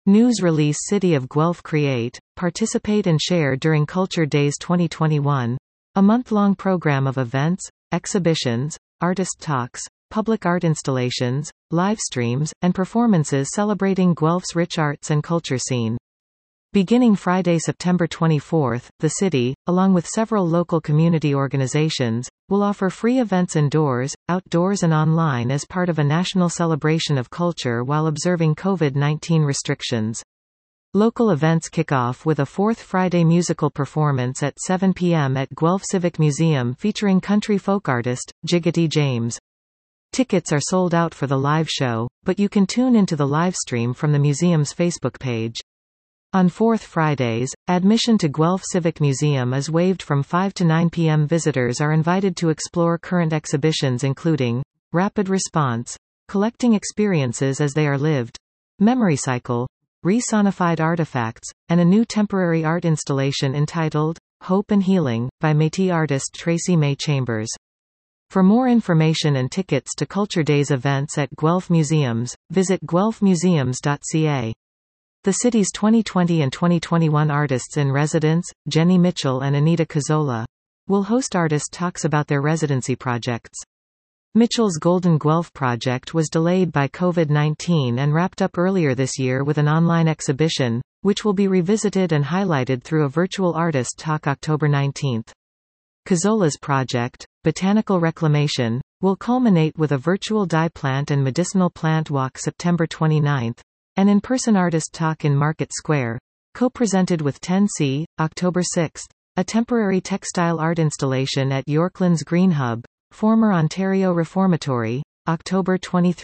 News release City of Guelph Create, participate and share during Culture Days 2021, a month-long program of events, exhibitions, artist talks, public art installations, live streams, and performances celebrating Guelph's rich arts and culture scene. Beginning Friday, September 24, the city, along with several local community organizations, will offer free events indoors, outdoors and online as part of a national celebration of culture while observing COVID-19 restrictions. Local events kick off with a Fourth Friday musical performance at 7 p.m. at Guelph Civic Museum featuring country folk artist, Jiggity James. Tickets are sold out for the live show, but you can tune into the live stream from the museum's Facebook page. On Fourth Fridays, admission to Guelph Civic Museum is waived from 5 to 9 p.m. Visitors are invited to explore current exhibitions including Rapid Response, Collecting Experiences as They Are Lived, Memory Cycle, Resonified Artifacts, and a new temporary art installation entitled Hope and Healing, by Métis artist Tracy May Chambers. For more information and tickets to Culture Days events at Guelph Museums, visit guelphmuseums.ca. The city's 2020 and 2021 artists in residence, Jenny Mitchell and Anita Cazzola, will host artist talks about their residency projects. Mitchell's Golden Guelph project was delayed by COVID-19 and wrapped up earlier this year with an online exhibition, which will be revisited and highlighted through a virtual artist talk October 19. Cazzola's project, Botanical Reclamation, will culminate with a virtual dye plant and medicinal plant walk September 29. An in-person artist talk in Market Square, co-presented with 10C, October 6, a temporary textile art installation at Yorklands Green Hub, former Ontario Reformatory, October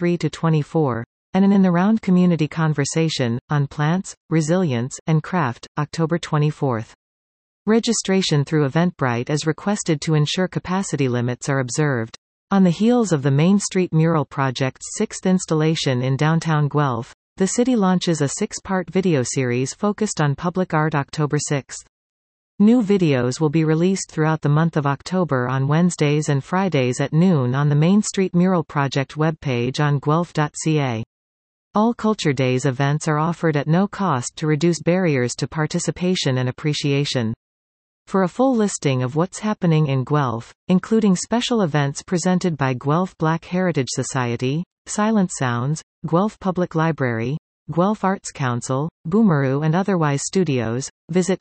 23–24, and an in-the-round community conversation, on plants, resilience, and craft, October 24. Registration through Eventbrite is requested to ensure capacity limits are observed. On the heels of the Main Street Mural Project's sixth installation in downtown Guelph, the city launches a 6-part video series focused on public art October 6. New videos will be released throughout the month of October on Wednesdays and Fridays at noon on the Main Street Mural Project webpage on guelph.ca. All Culture Days events are offered at no cost to reduce barriers to participation and appreciation. For a full listing of what's happening in Guelph, including special events presented by Guelph Black Heritage Society, Silent Sounds, Guelph Public Library, Guelph Arts Council, Boomeroo and otherwise studios, visit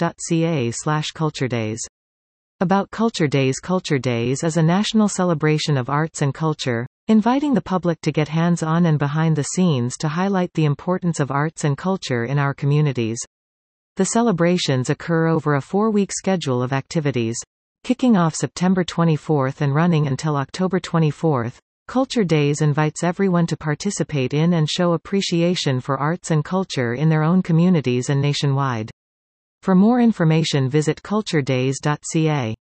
guelph.ca/culturedays. About Culture Days. Culture Days is a national celebration of arts and culture, inviting the public to get hands-on and behind the scenes to highlight the importance of arts and culture in our communities. The celebrations occur over a 4-week schedule of activities. Kicking off September 24 and running until October 24, Culture Days invites everyone to participate in and show appreciation for arts and culture in their own communities and nationwide. For more information visit culturedays.ca.